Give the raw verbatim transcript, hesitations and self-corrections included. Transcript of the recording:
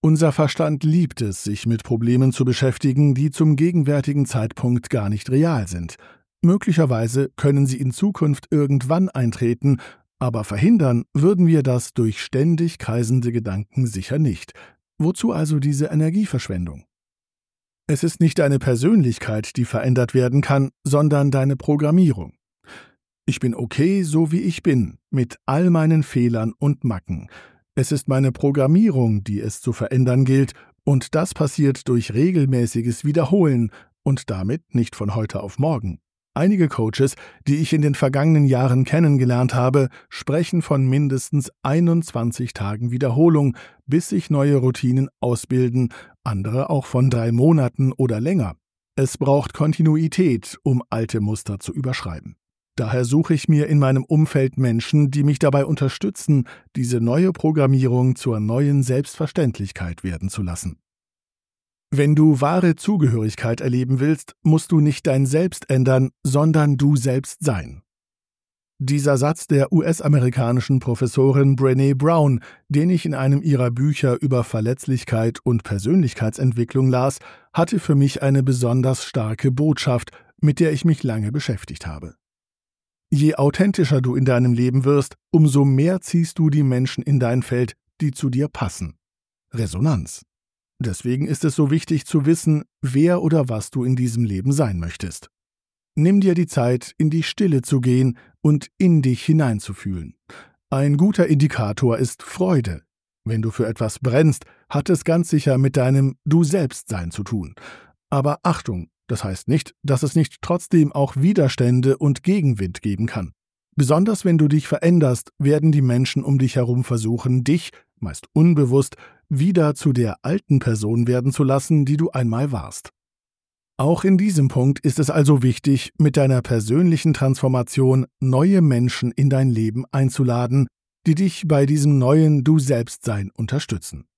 Unser Verstand liebt es, sich mit Problemen zu beschäftigen, die zum gegenwärtigen Zeitpunkt gar nicht real sind. Möglicherweise können sie in Zukunft irgendwann eintreten, aber verhindern würden wir das durch ständig kreisende Gedanken sicher nicht. Wozu also diese Energieverschwendung? Es ist nicht deine Persönlichkeit, die verändert werden kann, sondern deine Programmierung. Ich bin okay, so wie ich bin, mit all meinen Fehlern und Macken. Es ist meine Programmierung, die es zu verändern gilt, und das passiert durch regelmäßiges Wiederholen und damit nicht von heute auf morgen. Einige Coaches, die ich in den vergangenen Jahren kennengelernt habe, sprechen von mindestens einundzwanzig Tagen Wiederholung, bis sich neue Routinen ausbilden, andere auch von drei Monaten oder länger. Es braucht Kontinuität, um alte Muster zu überschreiben. Daher suche ich mir in meinem Umfeld Menschen, die mich dabei unterstützen, diese neue Programmierung zur neuen Selbstverständlichkeit werden zu lassen. Wenn du wahre Zugehörigkeit erleben willst, musst du nicht dein Selbst ändern, sondern du selbst sein. Dieser Satz der U S-amerikanischen Professorin Brené Brown, den ich in einem ihrer Bücher über Verletzlichkeit und Persönlichkeitsentwicklung las, hatte für mich eine besonders starke Botschaft, mit der ich mich lange beschäftigt habe. Je authentischer du in deinem Leben wirst, umso mehr ziehst du die Menschen in dein Feld, die zu dir passen. Resonanz. Deswegen ist es so wichtig zu wissen, wer oder was du in diesem Leben sein möchtest. Nimm dir die Zeit, in die Stille zu gehen und in dich hineinzufühlen. Ein guter Indikator ist Freude. Wenn du für etwas brennst, hat es ganz sicher mit deinem Du-Selbst-Sein zu tun. Aber Achtung, das heißt nicht, dass es nicht trotzdem auch Widerstände und Gegenwind geben kann. Besonders wenn du dich veränderst, werden die Menschen um dich herum versuchen, dich, meist unbewusst, wieder zu der alten Person werden zu lassen, die du einmal warst. Auch in diesem Punkt ist es also wichtig, mit deiner persönlichen Transformation neue Menschen in dein Leben einzuladen, die dich bei diesem neuen Du-Selbst-Sein unterstützen.